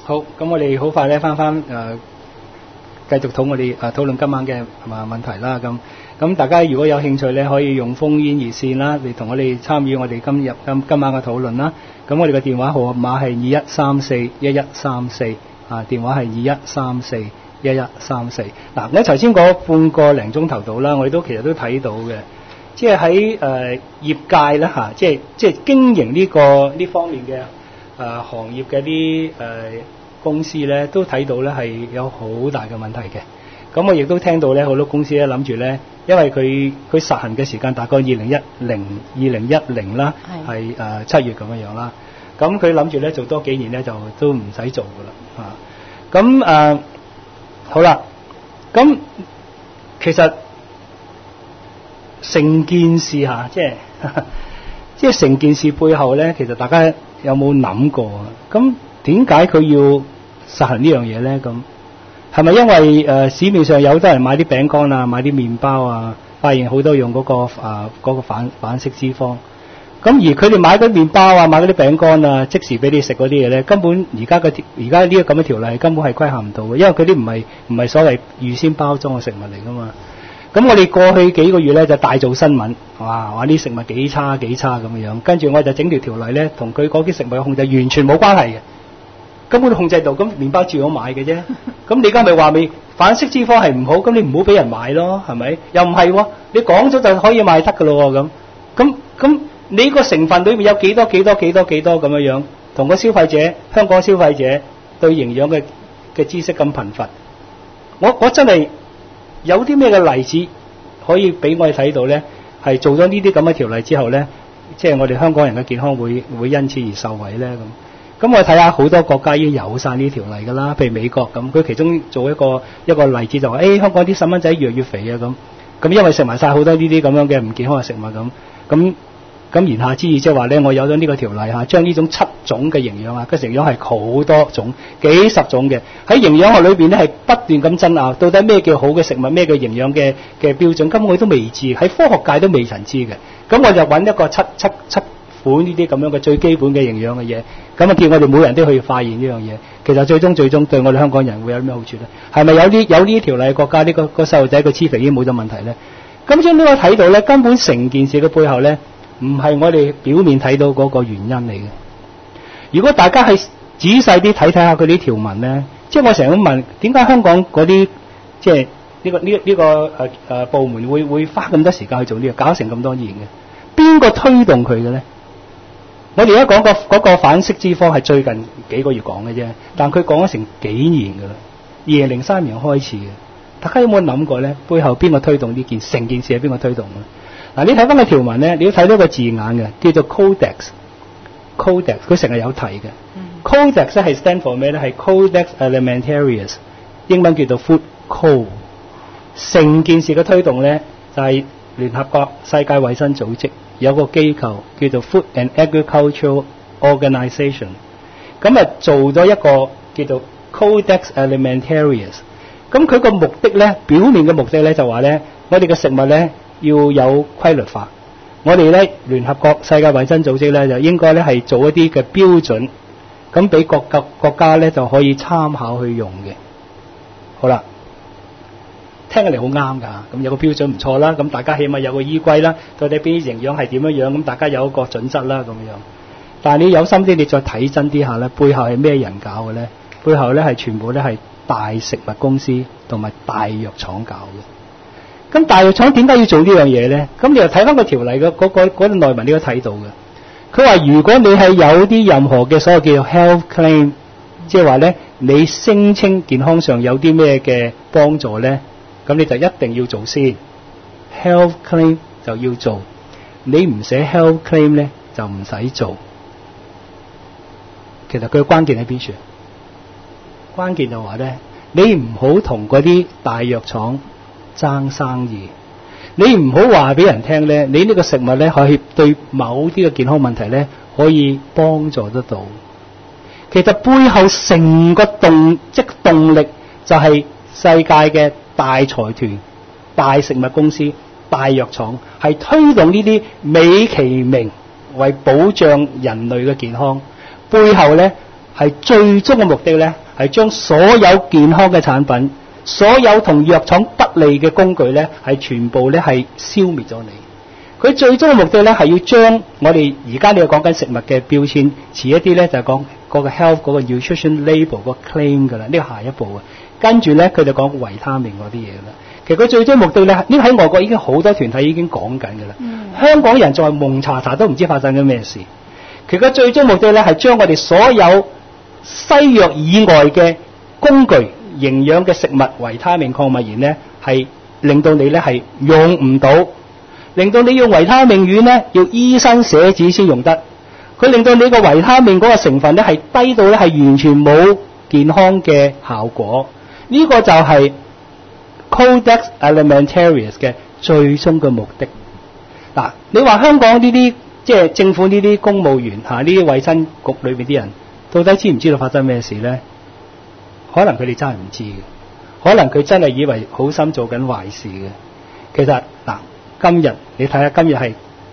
好，咁我哋好快咧翻繼續討論今晚嘅問題啦。咁大家如果有興趣咧，可以用烽煙熱線啦，嚟同我哋參與我哋今晚嘅討論啦。咁我哋嘅電話號碼係21341134，電話係21341134。嗱，我頭先嗰半個零鐘頭到啦，我哋其實都睇到嘅，即係喺業界咧嚇，即係經營呢方面嘅行業嘅啲公司咧，都睇到咧係有好大嘅問題嘅。咁我亦都聽到咧，好多公司咧諗住咧，因為佢實行嘅時間大概2010啦，係7月咁樣啦。咁佢諗住咧做多幾年咧就都唔使做噶啦嚇。咁好啦，咁其實成件事嚇，即係成件事背後咧，其實大家有冇諗過啊？咁點解佢要實行呢樣嘢咧？咁係咪因為市面上有好多人買啲餅乾啊，買啲麵包啊，發現好多用嗰個反式脂肪，咁而佢哋買嗰啲麵包啊，買嗰啲餅乾啊，即時俾你食嗰啲嘢咧，根本而家呢個咁嘅條例根本係規限唔到嘅，因為佢啲唔係所謂預先包裝嘅食物嚟噶嘛。咁我哋過去幾個月咧就大做新聞，話啲食物幾差咁樣，跟住我就整條例咧，同佢嗰啲食物嘅控制完全冇關係嘅。根本控制到，咁麵包照樣買嘅啫。咁你而家咪話反式脂肪係唔好，咁你唔好俾人買咯，係咪？又唔係喎，你講咗就可以賣得噶咯喎，咁你個成分裏面有幾多咁樣，同個香港消費者對營養嘅知識咁貧乏。我真係有啲咩嘅例子可以俾我哋睇到咧？係做咗呢啲咁嘅條例之後咧，即係我哋香港人嘅健康會因此而受惠咧咁。咁我睇下好多國家已經有晒呢條例㗎啦，譬如美國咁，佢其中做一個例子就話，香港啲細蚊仔越嚟越肥啊咁因為食埋晒好多呢啲咁樣嘅唔健康嘅食物咁言下之意即係話咧，我有咗呢個條例嚇，將呢種7種嘅營養個營養係好多種，幾十種嘅，喺營養學裏邊咧係不斷咁爭拗，到底咩叫好嘅食物，咩叫營養嘅標準，根本我都未知，喺科學界都未曾知嘅。咁我就揾一個七款呢啲咁樣嘅最基本嘅營養嘅嘢，咁啊叫我哋每人都去發現呢樣嘢。其實最終對我哋香港人會有咩好處咧？係咪有呢條例嘅國家呢個細路仔個黐肥已經冇咗問題咧？咁將呢個睇到咧，根本成件事嘅背後咧，唔係我哋表面睇到嗰個原因嚟嘅。如果大家係仔細啲睇下佢啲條文咧，即係我成日都問，點解香港嗰啲即係呢個部門會花咁多時間去做呢個，搞成咁多年嘅？邊個推動佢嘅咧？我哋而家講嗰個反式脂肪係最近幾個月講嘅啫，但佢講咗成幾年噶啦，2003年開始嘅。大家有冇諗過咧？背後邊個推動呢成件事係邊個推動嘅？嗱，你睇翻個條文咧，你要睇到個字眼嘅，叫做 Codex， 佢成日有提嘅。Codex 咧係 stand for 咩咧？係 Codex Alimentarius， 英文叫做 Food Code。成件事嘅推動咧就係聯合國世界衛生組織有個機構叫做 Food and Agricultural Organization， 咁啊做咗一個叫做 Codex Alimentarius。咁佢個目的咧，表面嘅目的咧就話咧，我哋嘅食物咧要有規律化。我哋咧聯合國世界衛生組織咧就應該咧係做一啲嘅標準，咁俾各個國家咧就可以參考去用嘅。好啦。聽起嚟好啱㗎，咁有個標準唔錯啦，咁大家起碼有個依歸啦，到底邊啲營養係點樣，咁大家有一個準則啦咁樣。但係你有心啲，你再睇真啲下咧，背後係咩人搞嘅咧？背後咧係全部咧係大食物公司同埋大藥廠搞嘅。咁大藥廠點解要做呢樣嘢咧？咁你又睇翻個條例嘅嗰個內文，你都睇到嘅。佢話如果你係有啲任何嘅所謂叫做 health claim， 即係話咧你聲稱健康上有啲咩嘅幫助咧？咁你就一定要做先 ，health claim 就要做，你唔寫 health claim 咧就唔使做。其實佢嘅關鍵喺邊處？關鍵就話咧，你唔好同嗰啲大藥廠爭生意，你唔好話俾人聽咧，你呢個食物咧可以對某啲嘅健康問題咧可以幫助得到。其實背後成個動力就係世界嘅大財團、大食物公司、大藥廠，係推動呢啲美其名為保障人類嘅健康，背後咧係最終嘅目的咧，係將所有健康嘅產品、所有同藥廠不利嘅工具咧，係全部咧係消滅咗你。佢最終嘅目的咧，係要將我哋而家你講緊食物嘅標籤，遲一啲咧就係講嗰個 health 嗰個 nutrition label 個 claim 㗎啦，呢個下一步啊。跟住咧，佢就講維他命嗰啲嘢啦。其實佢最終目的咧，呢個喺外國已經好多團體已經講緊㗎啦。香港人在蒙查查都唔知發生緊咩事。其實最終目的咧，係將我哋所有西藥以外嘅工具、營養嘅食物、維他命、礦物鹽咧，係令到你咧係用唔到。令到你用維他命丸咧，要醫生寫紙先用得。佢令到你個維他命嗰個成分咧係低到咧係完全冇健康嘅效果。呢個就係 Codex Alimentarius 嘅最終嘅目的。嗱，你話香港呢啲即係政府呢啲公務員嚇，呢啲衛生局裏邊啲人，到底知唔知道發生咩事咧？可能佢哋真係唔知嘅，可能佢真係以為好心做緊壞事嘅。其實嗱。今日你睇下，今日係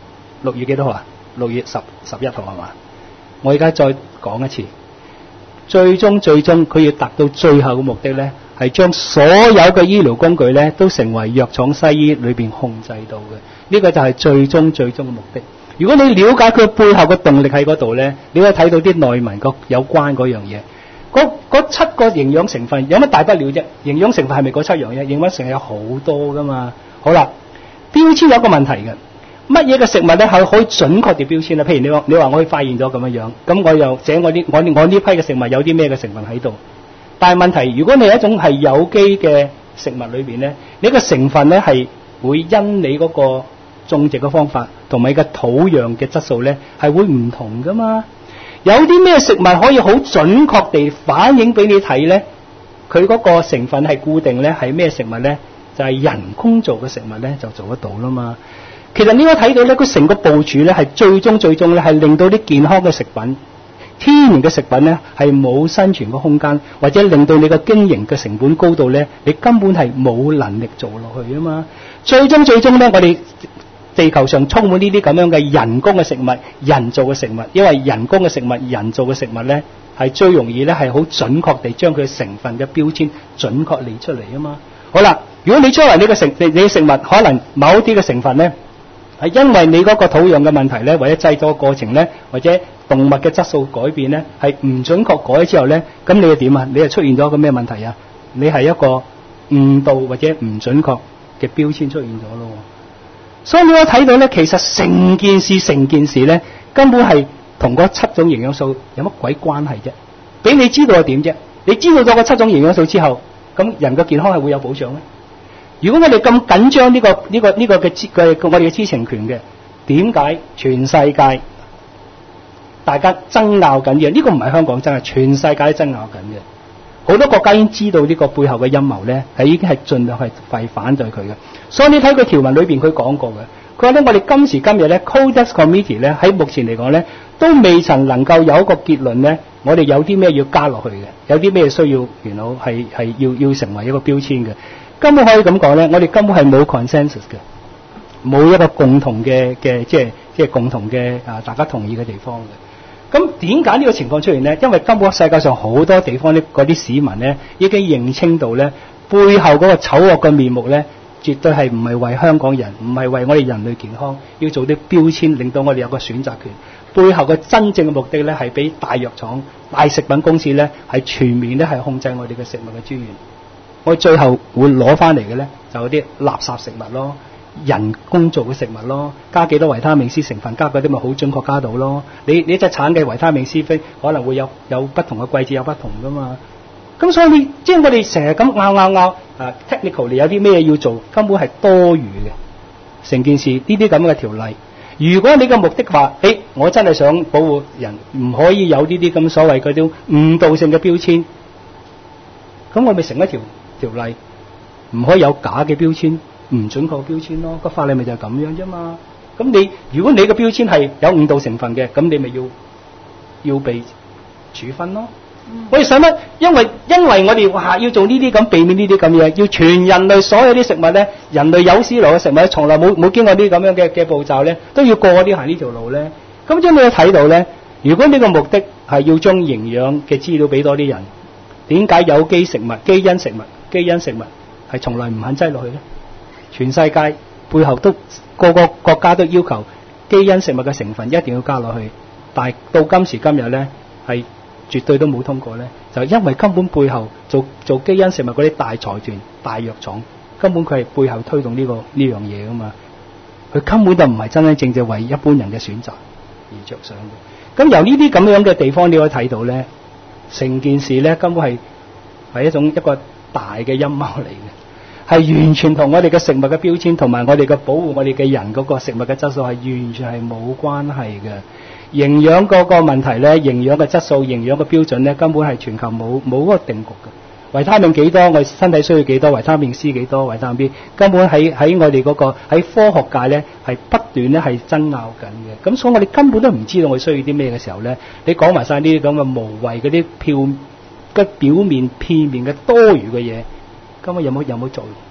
6月幾多號啊？6月11號係嘛？我而家再講一次，最終佢要達到最後嘅目的咧，係將所有嘅醫療工具咧都成為藥廠西醫裏邊控制到嘅。呢個就係最終嘅目的。如果你了解佢背後嘅動力喺嗰度咧，你可以睇到啲內文有關嗰樣嘢。嗰7個營養成分有乜大不了啫？營養成分係咪嗰7樣嘢？營養成分有好多噶嘛。好啦。標籤有一個問題嘅，乜嘢嘅食物咧係可以準確地標籤咧？譬如你話我去發現咗咁樣，咁我又寫我呢批嘅食物有啲咩嘅成分喺度？但係問題，如果你係一種係有機嘅食物裏邊咧，你個成分咧係會因你嗰個種植嘅方法同埋你嘅土壤嘅質素咧係會唔同噶嘛？有啲咩食物可以好準確地反映俾你睇咧？佢嗰個成分係固定咧，係咩食物咧？就係人工做嘅食物咧，就做得到啦嘛。其實你可以睇到咧，佢成個部署咧係最終咧係令到啲健康嘅食品、天然嘅食品咧係冇生存嘅空間，或者令到你嘅經營嘅成本高到咧，你根本係冇能力做落去啊嘛。最終咧，我哋地球上充滿呢啲咁樣嘅人工嘅食物、人造嘅食物，因為人工嘅食物、人造嘅食物咧係最容易咧係好準確地將佢成分嘅標籤準確列出嚟啊嘛。好啦。如果你將來你嘅食物可能某啲嘅成分咧，係因為你嗰個土壤嘅問題咧，或者製作過程咧，或者動物嘅質素改變咧，係唔準確改之後咧，咁你又點啊？你又出現咗一個咩問題啊？你係一個誤導或者唔準確嘅標籤出現咗咯。所以你可以睇到咧，其實成件事咧，根本係同嗰7種營養素有乜鬼關係啫？俾你知道係點啫？你知道咗嗰7種營養素之後，咁人嘅健康係會有保障咩？如果我哋咁緊張呢個嘅我哋嘅知情權嘅，點解全世界大家爭拗緊嘅？呢個唔係香港爭，係全世界都爭拗緊嘅。好多國家已經知道呢個背後嘅陰謀咧，係已經係盡量係反對佢嘅。所以你睇佢條文裏邊佢講過嘅，佢話咧我哋今時今日咧 Codex Committee 咧喺目前嚟講咧都未曾能夠有一個結論咧，我哋有啲咩要加落去嘅，有啲咩需要原來係要成為一個標籤嘅。根本可以咁講咧，我哋根本係冇 consensus 嘅，冇一個共同嘅即係共同嘅大家同意嘅地方嘅。咁點解呢個情況出現咧？因為根本世界上好多地方嗰啲市民咧已經認清到咧，背後嗰個醜惡嘅面目咧，絕對係唔係為香港人，唔係為我哋人類健康，要做啲標籤，令到我哋有個選擇權。背後嘅真正嘅目的咧，係俾大藥廠、大食品公司咧，係全面咧係控制我哋嘅食物嘅資源。我最後會攞翻嚟嘅咧，就有啲垃圾食物咯，人工做嘅食物咯，加幾多維他命 C 成分，加嗰啲咪好準確加到咯。你隻橙嘅維他命 C 可能會有不同嘅季節有不同噶嘛。咁所以即係我哋成日咁拗technical 你有啲咩要做，根本係多餘嘅。成件事呢啲咁嘅條例，如果你嘅目的話，我真係想保護人，唔可以有呢啲咁所謂嗰種誤導性嘅標籤，咁我咪成一條例，唔可以有假嘅標籤，唔準確嘅標籤咯。個法例咪就係咁樣啫嘛。咁如果你嘅標籤係有誤導成分嘅，咁你咪要被處分咯。我哋使乜？因為我哋要做呢啲咁，避免呢啲咁嘢，要全人類所有啲食物咧，人類有史以來嘅食物，從來冇經過呢啲咁樣嘅步驟咧，都要過啲行呢條路咧。咁將你睇到咧，如果呢個目的係要將營養嘅資料俾多啲人？點解有機食物、基因食物係從來唔肯擠落去呢？全世界背後都個個國家都要求基因食物嘅成分一定要加落去，但係到今時今日呢，係絕對都冇通過呢，就因為根本背後做基因食物嗰啲大財團、大藥廠，根本佢係背後推動呢樣嘢噶嘛，佢根本就唔係真真正為一般人嘅選擇而着想嘅。咁由呢啲咁樣嘅地方，你可以睇到呢，成件事呢根本係一個大嘅陰謀嚟嘅，係完全同我哋嘅食物嘅標籤同埋我哋嘅保護我哋嘅人嗰個食物嘅質素係完全係冇關係嘅。營養嗰個問題呢，營養嘅質素、營養嘅標準呢，根本係全球冇嗰個定局嘅。維他命幾多，我哋身體需要幾多，維他命 C 幾多，維他命 B， 根本喺我哋嗰個喺科學界呢係不斷呢係爭拗緊嘅。咁所以我哋根本都唔知道我哋需要啲咩嘅時候呢，你講埋晒呢啲咁嘅無謂嗰啲表面片面嘅多餘嘅嘢，根本有冇作用？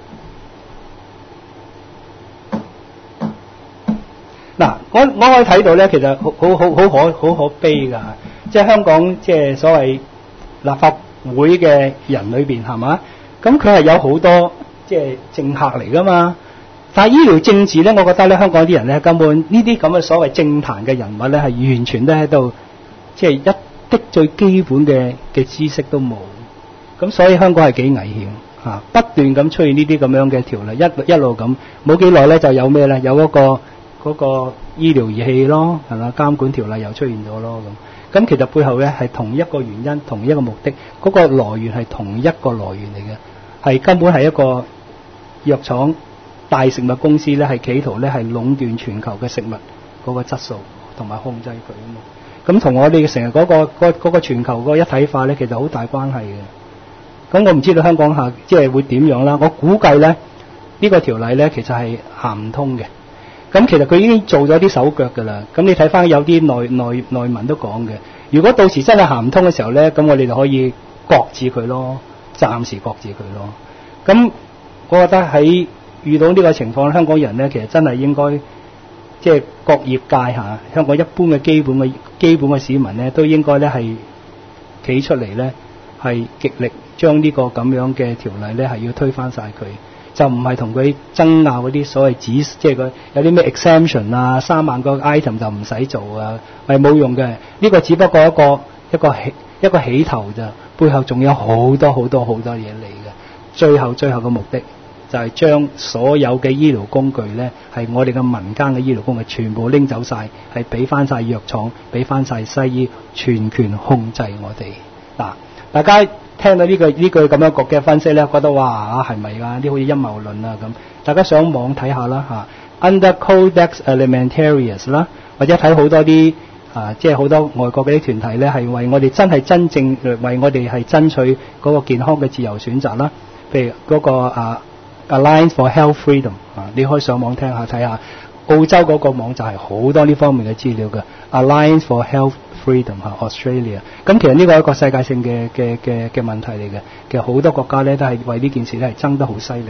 嗱，我可以睇到咧，其實好可悲㗎，即係香港即係所謂立法會嘅人裏邊係嘛？咁佢係有好多即係政客嚟㗎嘛。但係醫療政治咧，我覺得咧，香港啲人咧根本呢啲咁嘅所謂政壇嘅人物咧，係完全都喺度即係一啲最基本嘅知識都冇。咁所以香港係幾危險嚇，不斷咁出現呢啲咁樣嘅條例，一路咁冇幾耐咧就有咩咧？有嗰個醫療儀器咯，係嘛？監管條例又出現咗咯咁。其實背後咧係同一個原因、同一個目的，嗰個來源係同一個來源嚟嘅，係根本係一個藥廠、大食物公司咧係企圖咧係壟斷全球嘅食物嗰個質素同埋控制佢啊嘛。咁同我哋成日嗰個全球嗰個一體化咧，其實好大關係嘅。咁我唔知道香港下即係會點樣啦。我估計咧呢個條例咧其實係行唔通嘅。咁其實佢已經做咗啲手腳㗎啦。咁你睇翻有啲內文都講嘅。如果到時真係行唔通嘅時候咧，咁我哋就可以擱置佢咯，暫時擱置佢咯。咁我覺得喺遇到呢個情況，香港人咧其實真係應該即係各業界嚇，香港一般嘅基本嘅市民咧，都應該咧係企出嚟咧，係極力將呢個咁樣嘅條例咧係要推翻晒佢。就唔係同佢爭拗嗰啲所謂即係佢有啲咩 exemption 啊，3萬個 item 就唔使做啊，係冇用嘅。呢個只不過一個起頭咋，背後仲有好多嘢嚟嘅。最後嘅目的就係將所有嘅醫療工具咧，係我哋嘅民間嘅醫療工具全部拎走晒，係俾翻晒藥廠，俾翻晒西醫，全權控制我哋。嗱，大家聽到呢句咁樣嘅分析咧，覺得哇係咪啊？啲好似陰謀論啊咁。大家上網睇下啦嚇 ，Under Codex Alimentarius 啦，或者睇好多啲即係好多外國嘅啲團體咧，係為我哋真正為我哋係爭取嗰個健康嘅自由選擇啦。譬如嗰個Alliance for Health Freedom 你可以上網聽下睇下。澳洲嗰個網站係好多呢方面嘅資料嘅 ，Alliance for Health Freedom Australia。咁其實呢個係一個世界性嘅問題嚟嘅。其實好多國家咧都係為呢件事咧係爭得好犀利。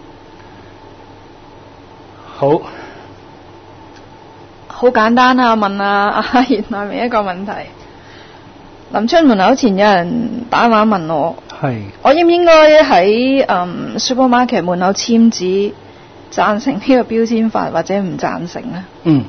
好簡單啊！問阿袁愛明一個問題。臨出門口前有人打電話問我，我應唔應該喺supermarket 門口簽紙？贊成呢個標籤法或者唔贊成咧？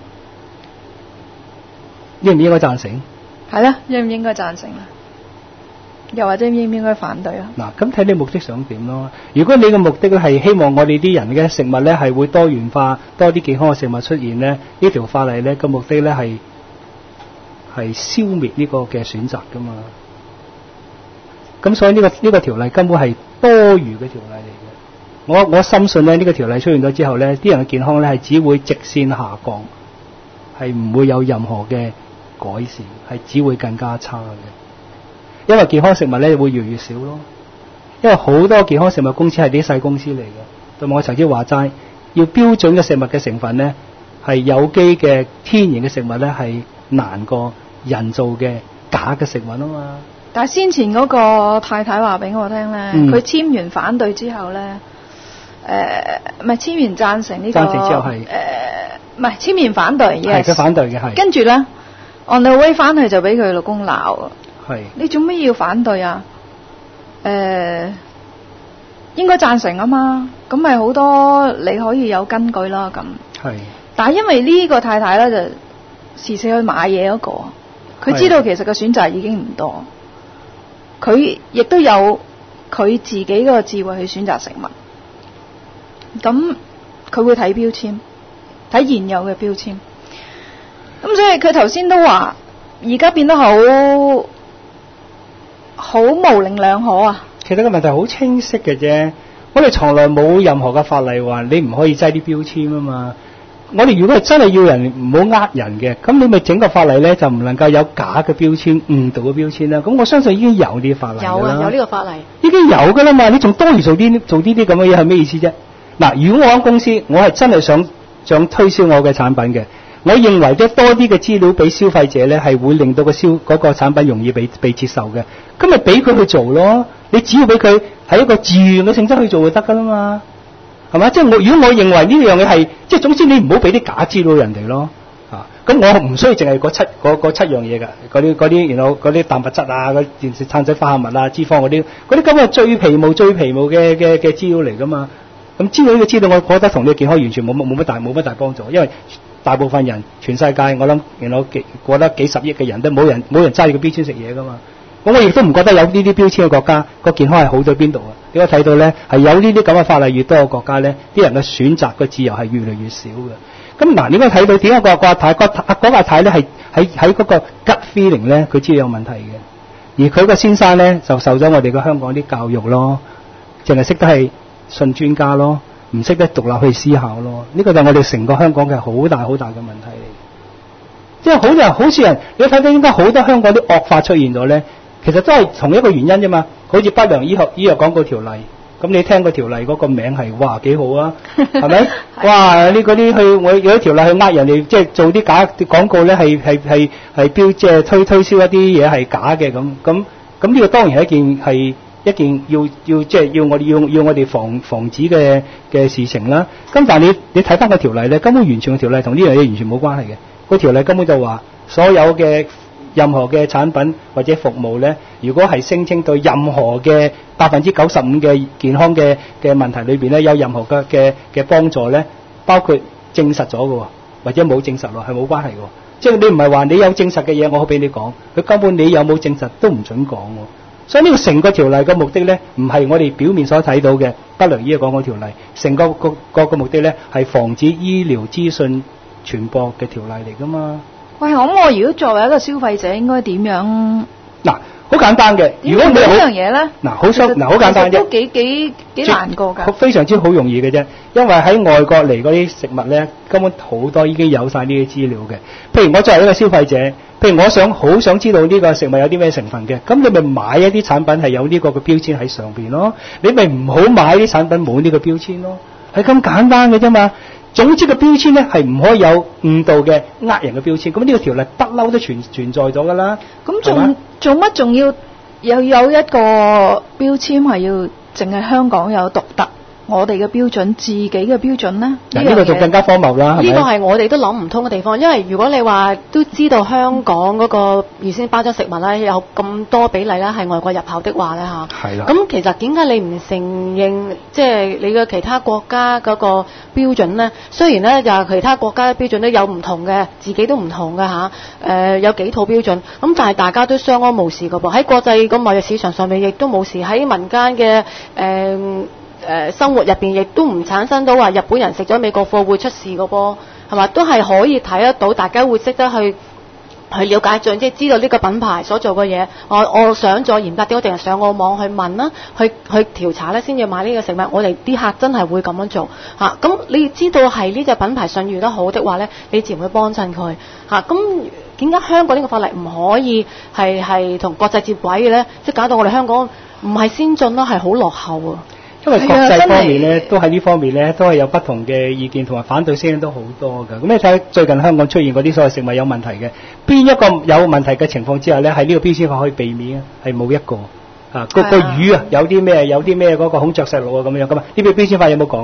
應唔應該贊成？ 係啦，應唔應該贊成咧？又或者應唔應該反對啊？ 嗱，咁睇你目的想點咯。如果你嘅目的係希望我哋啲人嘅食物咧係會多元化，多啲健康嘅食物出現咧，呢條法例咧個目的咧係消滅呢個嘅選擇噶嘛。咁所以呢個條例根本係多餘嘅條例嚟嘅。我深信咧呢個條例出現咗之後咧，啲人嘅健康咧係只會直線下降，係唔會有任何嘅改善，係只會更加差嘅。因為健康食物咧會越嚟越少咯，因為好多健康食物公司係啲細公司嚟嘅。同埋我頭先話齋，要標準嘅食物嘅成分咧係有機嘅天然嘅食物咧係難過人造嘅假嘅食物啊嘛。 但係先前嗰個太太話俾我聽咧，佢簽完反對之後咧。唔係簽完贊成呢個， 贊成之後係唔係簽完反對， 係佢反對嘅係。 跟住咧， on the way 翻去就俾佢老公鬧啊！ 係你做咩要反對啊？應該贊成啊嘛，咁咪好多你可以有根據啦咁。 係。 但係因為呢個太太咧就時時去買嘢嗰個，佢知道其實個選擇已經唔多，佢亦都有佢自己個智慧去選擇食物。咁佢會睇標籤，睇現有嘅標籤。咁所以佢頭先都話，而家變得好模棱兩可啊。 其實個問題好清晰嘅啫，我哋從來冇任何嘅法例話你唔可以擠啲標籤啊嘛。我哋如果係真係要人唔好呃人嘅，咁你咪整個法例咧就唔能夠有假嘅標籤、誤導嘅標籤啦。咁我相信已經有啲法例啦。 有啊，有呢個法例已經有㗎啦嘛。你仲多餘做呢啲咁嘅嘢係咩意思啫？嗱，如果我間公司我係真係想推銷我嘅產品嘅，我認為多啲嘅資料俾消費者咧係會令到嗰個產品容易被接受嘅，咁咪俾佢去做咯。你只要俾佢係一個自願嘅性質去做就得㗎啦嘛，係嘛？即係如果我認為呢樣嘢係，即係總之你唔好俾啲假資料人哋咯。咁我唔需要淨係嗰七樣嘢㗎，嗰啲，然後嗰啲蛋白質啊，嗰啲碳水化合物啊、脂肪嗰啲咁係最皮毛嘅資料嚟㗎嘛。咁知道呢個資料，我覺得同你嘅健康完全冇乜大幫助，因為大部分人全世界我諗，過得幾十億嘅人都冇人揸住個標籤食嘢㗎嘛。咁我亦都唔覺得有呢啲標籤嘅國家個健康係好到邊度啊？你可以睇到咧，係有呢啲咁嘅法例越多嘅國家咧，啲人嘅選擇嘅自由係越嚟越少嘅。咁嗱，你可以睇到點解個阿太咧係喺嗰個 gut feeling 咧，佢知道有問題嘅，而佢個先生咧就受咗我哋嘅香港啲教育咯，淨係識得係信專家咯，唔識得獨立去思考咯。呢個就係我哋成個香港嘅好大嘅問題嚟。即係好似人，你睇到應該好多香港啲惡法出現咗咧。其實都係同一個原因啫嘛，好似不良醫藥廣告條例，咁你聽個條例嗰個名係哇幾好啊，係咪？哇！你嗰啲我有啲條例去呃人哋，即係做啲假廣告咧，係標即係推銷一啲嘢係假嘅咁呢個當然係一件要即係要我哋防止嘅事情啦。咁但係你睇翻個條例咧，根本完全個條例同呢樣嘢完全冇關係嘅。個條例根本就話所有嘅任何嘅產品或者服務咧，如果係聲稱對任何嘅95%嘅健康嘅問題裏邊咧有任何嘅幫助咧，包括證實咗嘅或者冇證實咯，係冇關係嘅。即係你唔係話你有證實嘅嘢，我可俾你講，佢根本你有冇證實都唔準講。所以呢個成個條例嘅目的咧，唔係我哋表面所睇到嘅不良醫藥廣告條例，成個目的咧係防止醫療資訊傳播嘅條例嚟㗎嘛。 喂，咁我如果作為一個消費者，應該點樣？嗱， 好簡單嘅。如果你呢樣嘢咧， 好簡單啫。 都幾難過㗎。 非常之好容易嘅啫，因為喺外國嚟嗰啲食物咧，根本好多已經有晒呢啲資料嘅。譬如我作為一個消費者，譬如我好想知道呢個食物有啲咩成分嘅，咁你咪買一啲產品係有呢個嘅標籤喺上邊咯。你咪唔好買啲產品冇呢個標籤咯，係咁簡單嘅啫嘛。總之個標籤咧係唔可以有誤導嘅呃人嘅標籤，咁呢個條例不嬲都存在咗㗎啦。 咁做乜仲要有一個標籤係要淨係香港有獨特我哋嘅標準，自己嘅標準呢？ 呢個就更加荒謬啦。 呢個係我哋都諗唔通嘅地方，因為如果你話都知道香港嗰個預先包裝食物咧有咁多比例咧係外國入口的話咧嚇，係啦。咁其實點解你唔承認即係你嘅其他國家嗰個標準咧？雖然咧就係其他國家嘅標準都有唔同嘅，自己都唔同嘅嚇，有幾套標準，咁但係大家都相安無事㗎噃。喺國際個貿易市場上面亦都冇事，喺民間嘅生活入邊亦都唔產生到話日本人食咗美國貨會出事個噃，係嘛？都係可以睇得到，大家會識得去了解，即係知道呢個品牌所做嘅嘢。我想再嚴格啲，我定係上個網去問啦，去調查咧，先至買呢個食物。我哋啲客真係會咁樣做嚇。咁你知道係呢隻品牌信譽得好的話咧，你自然會幫襯佢嚇。咁點解香港呢個法例唔可以係同國際接軌嘅咧？即係搞到我哋香港唔係先進咯，係好落後啊！ 因為國際方面咧，都喺呢方面咧，都係有不同嘅意見同埋反對聲音都好多㗎。咁你睇最近香港出現嗰啲所謂食物有問題嘅，邊一個有問題嘅情況之下咧，係呢個標籤法可以避免啊？係冇一個啊。個魚啊，有啲咩嗰個孔雀石綠啊咁樣噶嘛？呢個標籤法有冇講啊？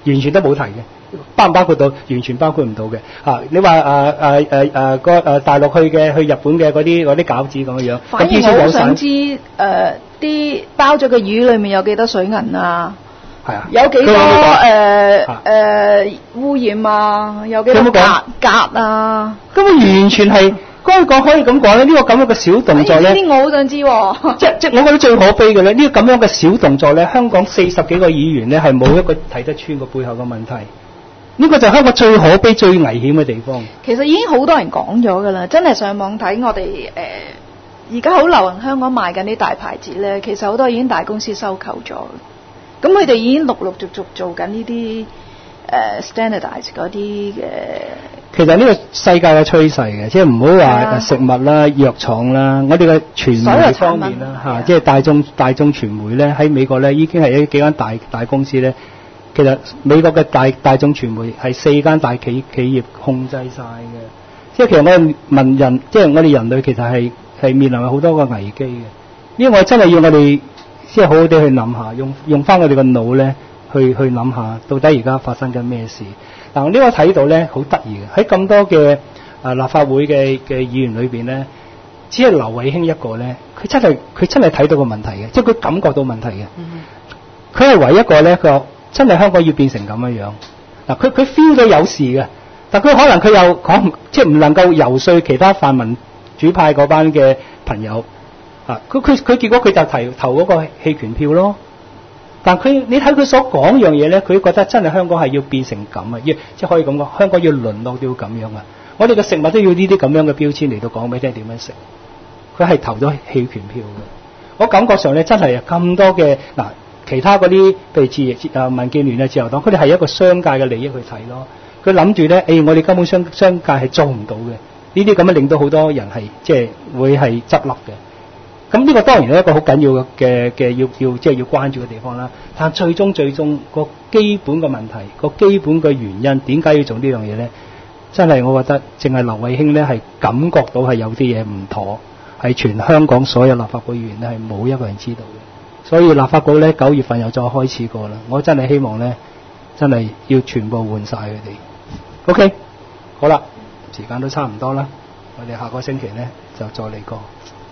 完全都冇提嘅，包唔包括到？完全包括唔到嘅。你話大陸去日本嘅嗰啲餃子咁樣， 反而我好想知啲包咗嘅魚裡面有幾多水銀啊？ 係啊， 有幾多污染啊？有幾多鎘啊？ 根本完全係可以咁講咧，呢個咁樣嘅小動作咧， 呢啲我好想知喎。 即我覺得最可悲嘅咧，呢個咁樣嘅小動作咧，香港40幾個議員咧係冇一個睇得穿個背後嘅問題。呢個就係香港最可悲、最危險嘅地方。其實已經好多人講咗㗎啦，真係上網睇我哋而家好流行香港賣緊啲大牌子咧，其實好多已經大公司收購咗。咁佢哋已經陸續做緊呢啲standardize 嗰啲嘅。 其實呢個世界嘅趨勢嘅，即係唔好話食物啦、藥廠啦，我哋嘅傳媒方面啦即係大眾傳媒咧喺美國咧已經係幾間大公司咧。其實美國嘅大眾傳媒係4間大企業控制晒嘅。即係其實我哋即係我哋人類其實係面臨好多個危機嘅。呢個我真係要我哋即係好好地去諗下，用翻我哋個腦咧去諗下，到底而家發生緊咩事？嗱，呢個睇到咧好得意嘅，喺咁多嘅立法會嘅議員裏邊咧，只係劉慧卿一個咧，佢真係睇到個問題嘅，即係佢感覺到問題嘅。佢係唯一一個咧，佢話真係香港要變成咁樣。嗱，佢 feel 到有事嘅，但佢可能佢又講即係唔能夠游說其他泛民主派嗰班嘅朋友。佢結果佢就投嗰個棄權票咯。但你睇佢所講樣嘢咧，佢覺得真係香港係要變成咁啊！即係可以咁講，香港要淪落到咁樣啊！我哋嘅食物都要呢啲咁樣嘅標籤嚟到講俾你聽點樣食。佢係投咗棄權票嘅。我感覺上咧真係咁多嘅其他嗰啲譬如民建聯啊、自由黨，佢哋係一個商界嘅利益去睇咯。佢諗住咧，我哋根本商界係做唔到嘅。呢啲咁樣令到好多人係即係會係執笠嘅。咁呢個當然係一個好緊要嘅要即係要關注嘅地方啦。但最終個基本嘅問題，個基本嘅原因點解要做呢樣嘢咧？真係我覺得淨係劉慧卿咧係感覺到係有啲嘢唔妥，係全香港所有立法會議員咧係冇一個人知道嘅。所以立法局咧9月份又再開始過啦。我真係希望咧真係要全部換晒佢哋。OK， 好啦，時間都差唔多啦，我哋下個星期咧就再嚟過。